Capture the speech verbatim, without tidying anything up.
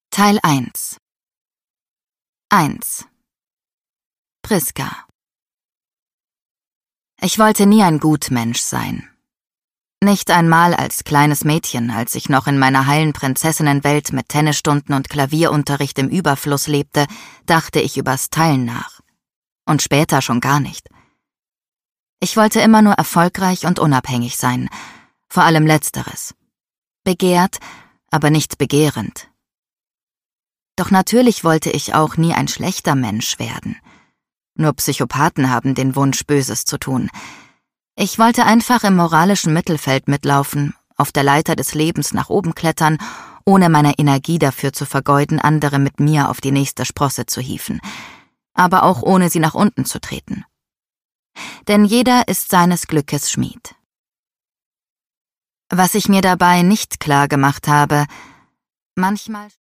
Teil eins. eins. Priska. Ich wollte nie ein Gutmensch sein. Nicht einmal als kleines Mädchen, als ich noch in meiner heilen Prinzessinnenwelt mit Tennisstunden und Klavierunterricht im Überfluss lebte, dachte ich übers Teilen nach. Und später schon gar nicht. Ich wollte immer nur erfolgreich und unabhängig sein, vor allem Letzteres. Begehrt, aber nicht begehrend. Doch natürlich wollte ich auch nie ein schlechter Mensch werden. Nur Psychopathen haben den Wunsch, Böses zu tun. Ich wollte einfach im moralischen Mittelfeld mitlaufen, auf der Leiter des Lebens nach oben klettern, ohne meine Energie dafür zu vergeuden, andere mit mir auf die nächste Sprosse zu hieven, aber auch ohne sie nach unten zu treten. Denn jeder ist seines Glückes Schmied. Was ich mir dabei nicht klar gemacht habe, manchmal